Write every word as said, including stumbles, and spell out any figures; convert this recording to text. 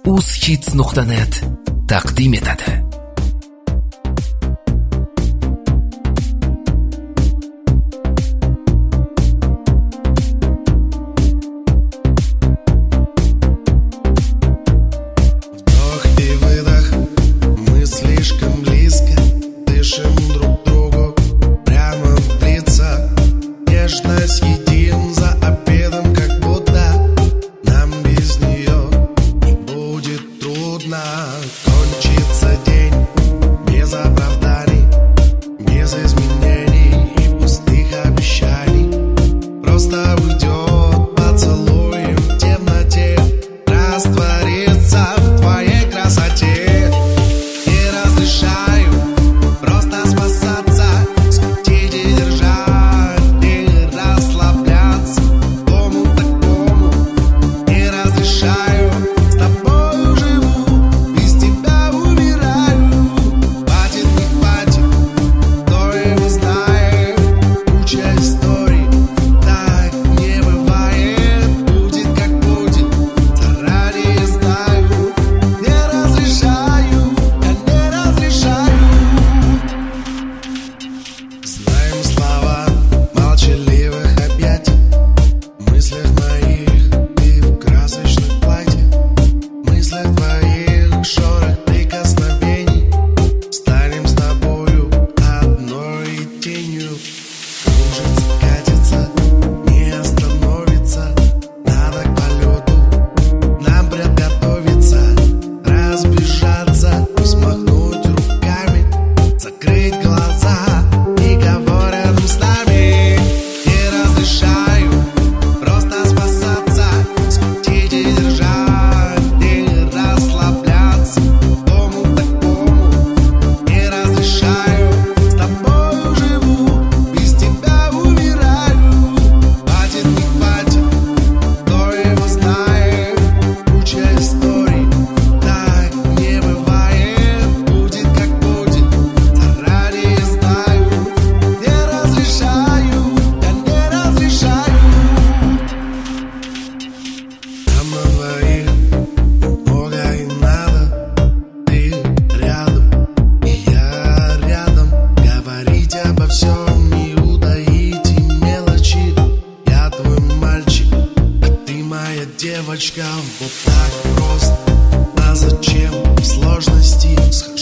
uzhits nuqta net taqdim etadi. Съедим за обедом, как будто нам без нее не будет трудно. Кончится день без оправданий, без изменений и пустых обещаний. Просто уйдет поцелуем в темноте, растворится в твоей красоте. Не разрешаю просто спасаться, скрутить и держать. Девочка, вот так просто, а зачем сложности?